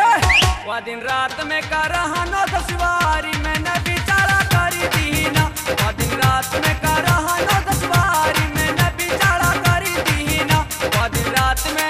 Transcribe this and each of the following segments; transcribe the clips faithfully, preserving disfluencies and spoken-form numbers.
वह दिन रात में का रहनो दसवारी मैंने बिचारा करी दीना। वह दिन रात में का रहनो दसवारी मैंने बिचारा करी दीना। वह दिन रात में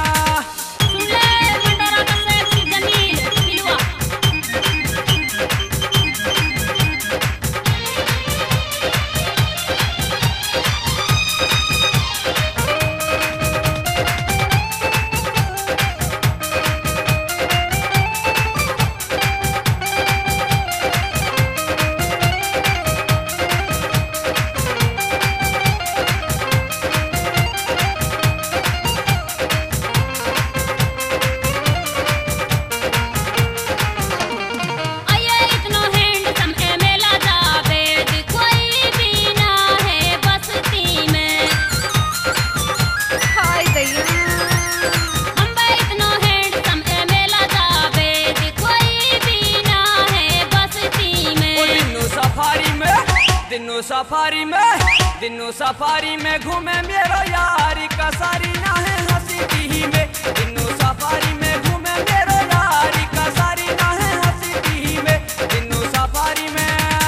दिनों सफारी में दिनों सफारी में घूमे मेरो यारी कसारी ना है हंसी दी में। दिनों सफारी में घूमे मेरो यारी कसारी ना है हंसी दी में। दिनों सफारी में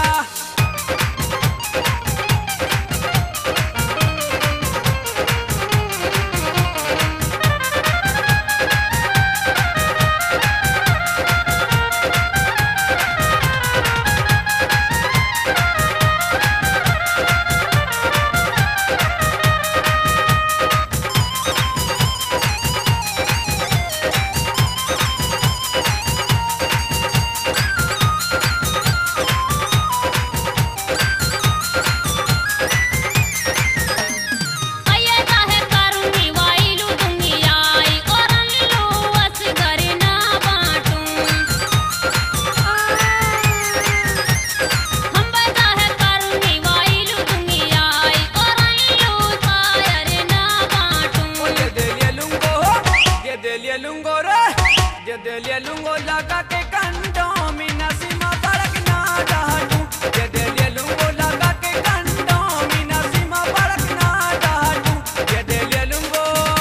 लूंगो लगा के कंडों में नसीमा फर्क ना डालूं। ये दे ले लूंगो लगा के कंडों में नसीमा फर्क ना डालूं। ये दे ले लूंगो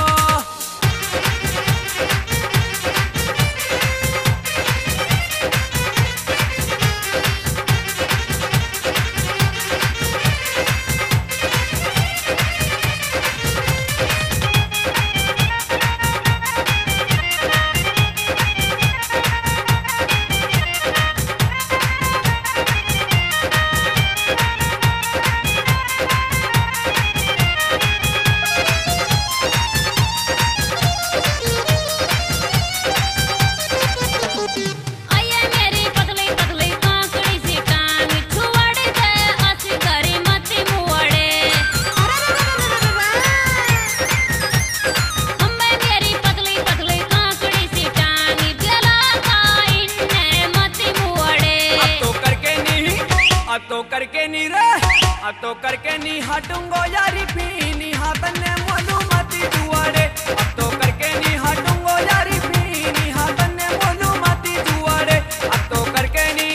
अब तो करके नी रे अब तो करके नी हटूंगो यारी पीनी हाथने मोलू मती दुआरे। अब तो करके नी हटूंगो यारी पीनी हाथने मोलू मती दुआरे। अब तो करके नी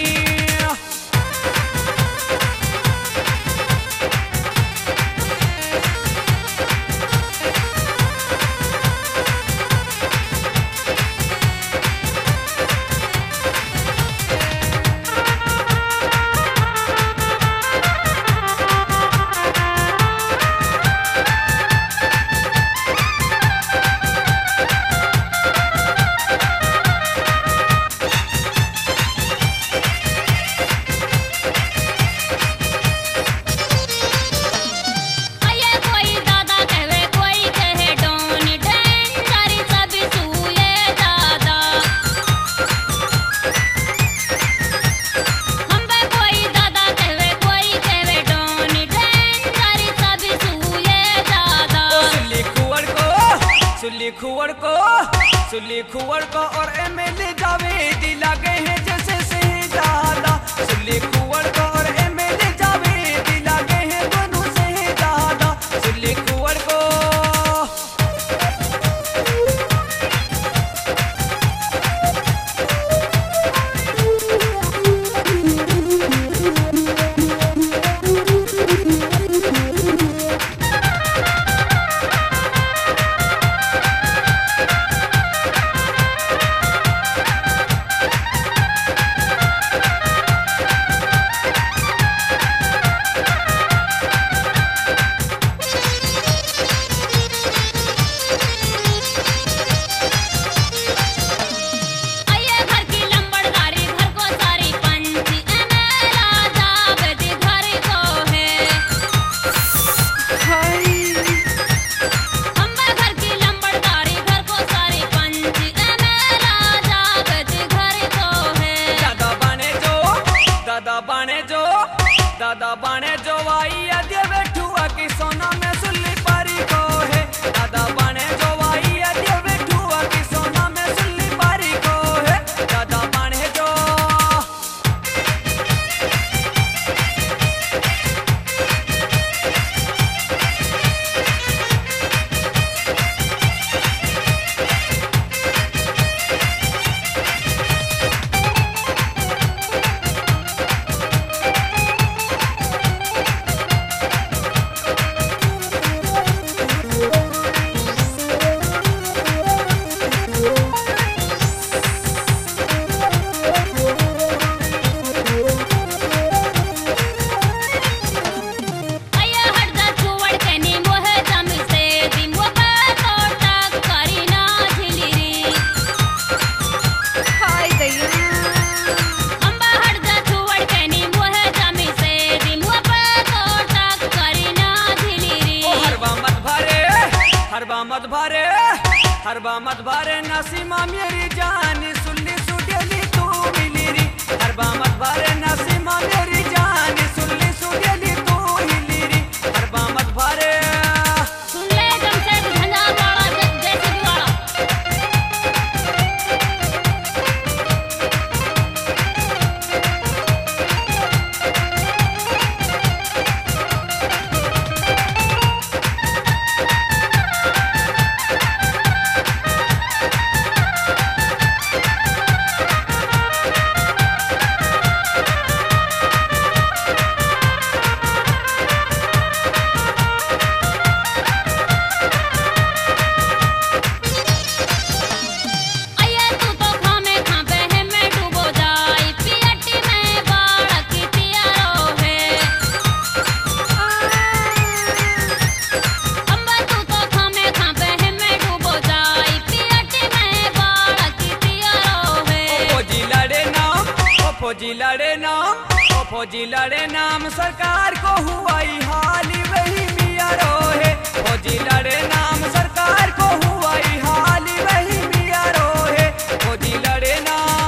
हरबा मत भारे नसीमा मेरी जान सुल्ली सुडेली तू मिली री हरबा मत भारे नसीमा मेरी जान सुल्ली सुडेली तू हिली री हरबा मत भारे सुन ले जमशेद झंझारवाड़ा जैसे दिवाड़ा फौजी लड़े नाम ओ फौजी लड़े नाम सरकार को हुआई हाली वही मिया रोहे फौजी लड़े नाम सरकार को हुआई हाली वही मिया रोहे फौजी लड़े नाम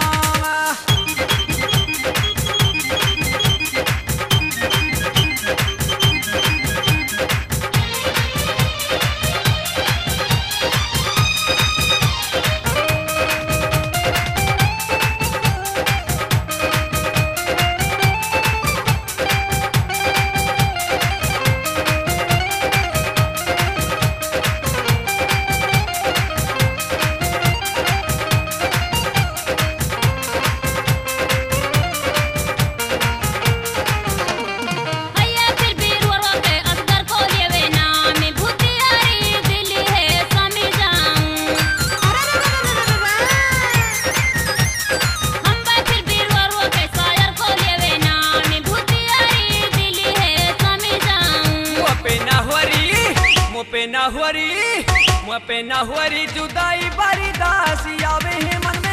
पे ना हुरी मुँह पे ना हुरी जुदाई बारी दासी आवे है मन में